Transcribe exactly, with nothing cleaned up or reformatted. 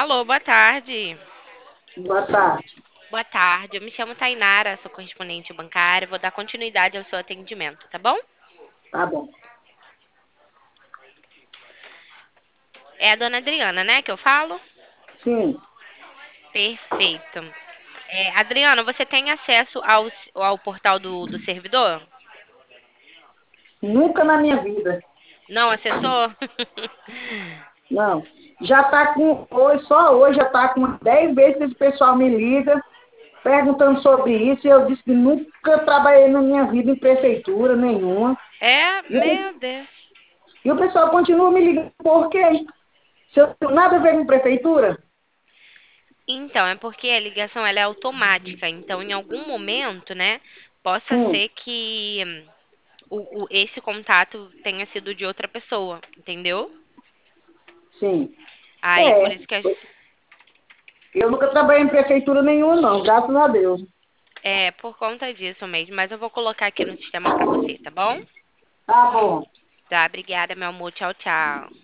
Alô, boa tarde. Boa tarde. Boa tarde, eu me chamo Tainara, sou correspondente bancária, vou dar continuidade ao seu atendimento, tá bom? Tá bom. É a dona Adriana, né, que eu falo? Sim, Perfeito. É, Adriana, você tem acesso ao, ao portal do, do servidor? nunca na minha vida. Não acessou? Não. Já está com, hoje, só hoje já está com dez vezes que esse pessoal me liga perguntando sobre isso e eu disse que nunca trabalhei na minha vida em prefeitura nenhuma. É, E o, meu Deus. e o pessoal continua me ligando por quê? Se eu não tenho nada a ver com prefeitura? Então, é porque a ligação ela é automática, então em algum momento, né, possa Hum, ser que hum, o, o- esse contato tenha sido de outra pessoa, entendeu? sim. Aí por É, isso que as, eu nunca trabalhei em prefeitura nenhuma, não, graças a Deus. é por conta disso mesmo, mas eu vou colocar aqui no sistema pra você, tá bom? Tá bom. Tá, obrigada, meu amor. Tchau, tchau.